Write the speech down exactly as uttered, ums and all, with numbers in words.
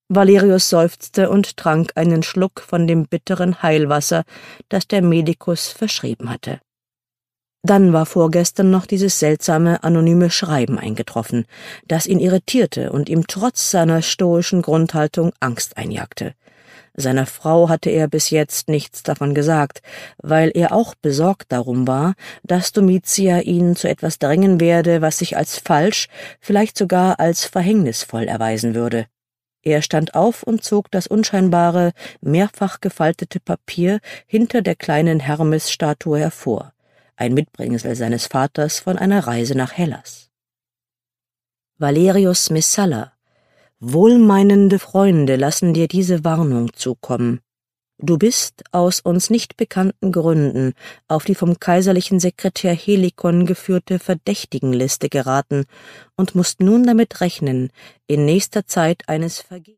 Valerius seufzte und trank einen Schluck von dem bitteren Heilwasser, das der Medikus verschrieben hatte. Dann war vorgestern noch dieses seltsame, anonyme Schreiben eingetroffen, das ihn irritierte und ihm trotz seiner stoischen Grundhaltung Angst einjagte. Seiner Frau hatte er bis jetzt nichts davon gesagt, weil er auch besorgt darum war, dass Domitia ihn zu etwas drängen werde, was sich als falsch, vielleicht sogar als verhängnisvoll erweisen würde. Er stand auf und zog das unscheinbare, mehrfach gefaltete Papier hinter der kleinen Hermes-Statue hervor, ein Mitbringsel seines Vaters von einer Reise nach Hellas. Valerius Messalla: Wohlmeinende Freunde lassen dir diese Warnung zukommen. Du bist aus uns nicht bekannten Gründen auf die vom kaiserlichen Sekretär Helikon geführte Verdächtigenliste geraten und musst nun damit rechnen, in nächster Zeit eines Vergehens